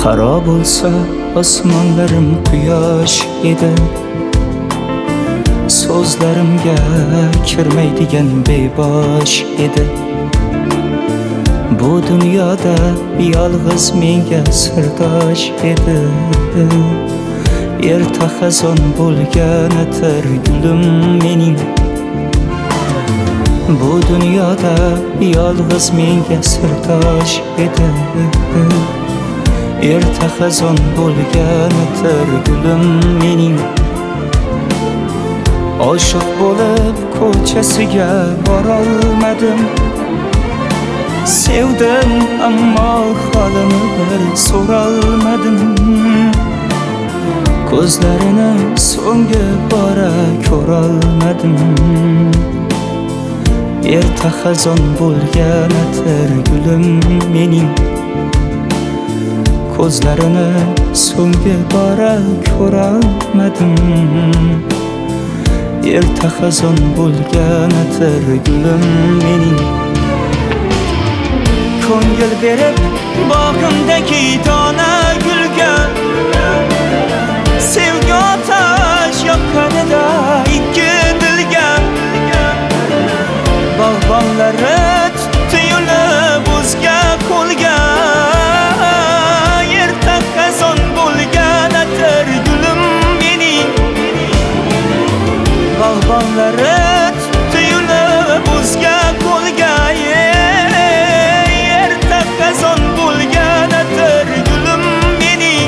Qaro bo'lsa osmonlarim quyosh edi, so'zlarimga kirmaydigan bebosh edi. Bu dunyoda yolg'iz menga sirdosh edi. Erta xazon bo'lganidir gulim mening. Bu dunyoda yolg'iz menga sirdosh edi. Erta xazon bo'lganidir gulim mening. Oshiq bo'lib ko'chasiga borolmadim. Sevdim ammo holini bir so'rolmadim. Ko'zlarini so'nggi bora ko'rolmadim. Erta xazon bo'lganidir gulim mening. Ko'zlarini so'nggi bora ko'rolmadim. Erta xazon bo'lganidir gulim mening. Ko'ngil berib bog'imdagi dona gulga, sevgi otash yoqqanida ikki dilga. Bog'bonlari tutdi yo'lib o'zga qo'lga. Erta xazon bo'lganidir gulim mening. Bog'bonlari tutdi yo'lib o'zga qo'lga. Erta xazon bo'lganidir gulim mening.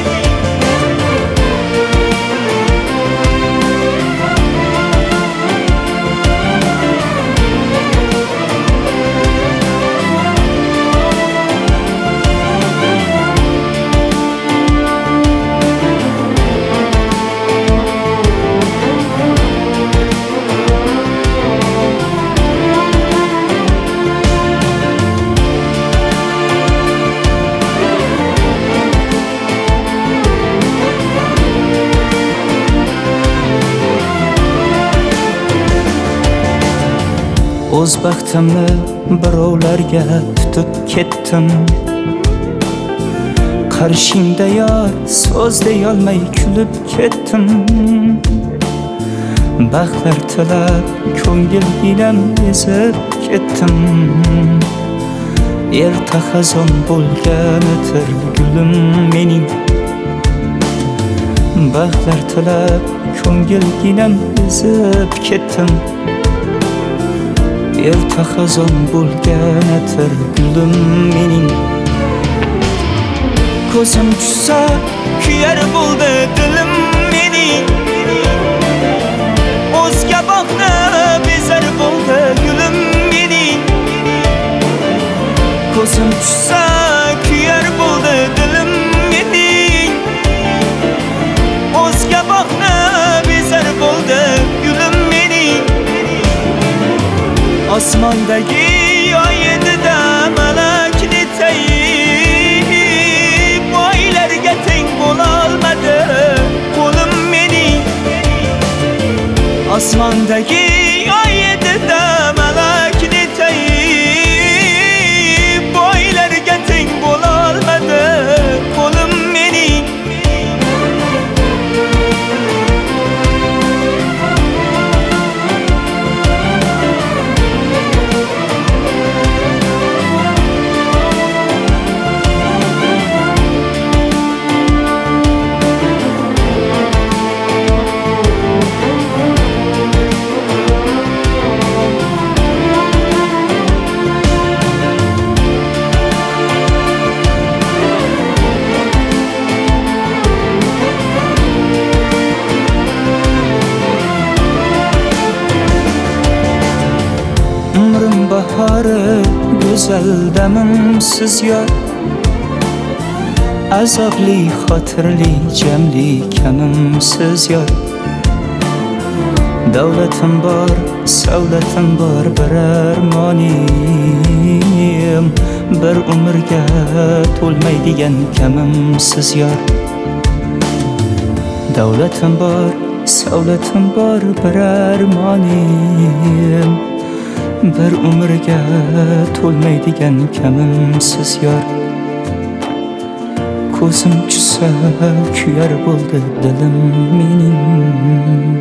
O'z baxtimni birovlarga tutib ketdim. Qarshingda yor so'z deyolmay kulib ketdim. Baxtlar tilab ko'ngil ilam ezib ketdim. Erta xazon bo'lganidir gulim mening. Baxtlar tilab ko'ngil ilam ezib ketdim. Erta xazon bo'lganidir gulim mening. Ko'zim tushsa kuyar bo'ldi dilim mening. O'zga boqni bezar bo'ldi gulim mening. Ko'zim tushsa kuyar bo'ldi dilim mening. O'zga boqni bezar bo'ldi gulim mening. Osmondagi oy edi-da malakni tayib, oylarga teng bo'lolmadi qo'lim mening. Osmondagi oy edi-da malakni tayib, oylarga teng bo'lolmadi qo'lim mening. Bahori go'zal damimsiz yor, azobli xotirli jamli kamimsiz yor. Davlatim bor, savlatim bor, bir armonim, bir umrga to'lmaydigan kamimsiz yor. Davlatim bor, savlatim bor, bir armonim, bir umrga to'lmaydigan kamimsiz yor. ko'zim tushsa kuyar bo'ldi dilim mening.